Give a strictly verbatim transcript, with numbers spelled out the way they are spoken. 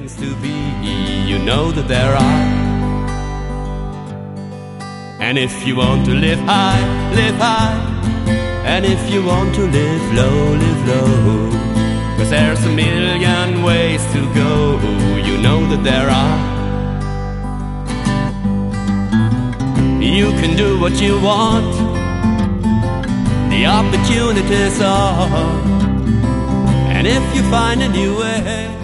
things to be, you know that there are. And if you want to live high, live high. And if you want to live low, live low. 'Cause there's a million ways to go, you know that there are. You can do what you want, the opportunities are. And if you find a new way,